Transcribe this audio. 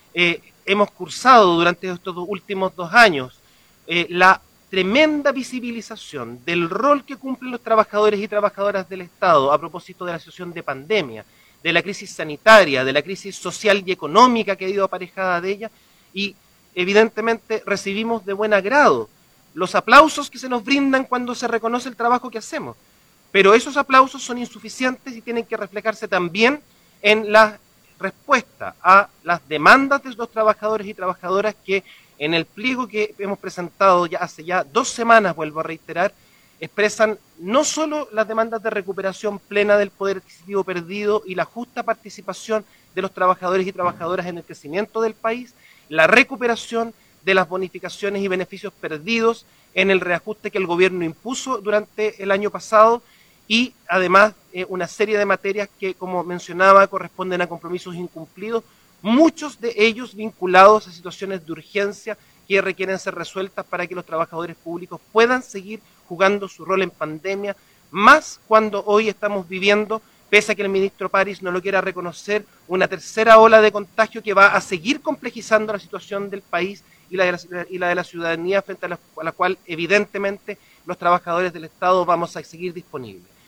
hemos cursado durante estos últimos 2 años, la tremenda visibilización del rol que cumplen los trabajadores y trabajadoras del Estado a propósito de la situación de pandemia, de la crisis sanitaria, de la crisis social y económica que ha ido aparejada de ella, y evidentemente recibimos de buen agrado los aplausos que se nos brindan cuando se reconoce el trabajo que hacemos. Pero esos aplausos son insuficientes y tienen que reflejarse también en la respuesta a las demandas de los trabajadores y trabajadoras que en el pliego que hemos presentado ya hace 2 semanas, vuelvo a reiterar, expresan no solo las demandas de recuperación plena del poder adquisitivo perdido y la justa participación de los trabajadores y trabajadoras en el crecimiento del país, la recuperación de las bonificaciones y beneficios perdidos en el reajuste que el gobierno impuso durante el año pasado, y además una serie de materias que, como mencionaba, corresponden a compromisos incumplidos, muchos de ellos vinculados a situaciones de urgencia que requieren ser resueltas para que los trabajadores públicos puedan seguir jugando su rol en pandemia, más cuando hoy estamos viviendo, pese a que el ministro París no lo quiera reconocer, una tercera ola de contagio que va a seguir complejizando la situación del país y la de la ciudadanía, frente a la cual evidentemente los trabajadores del Estado vamos a seguir disponibles.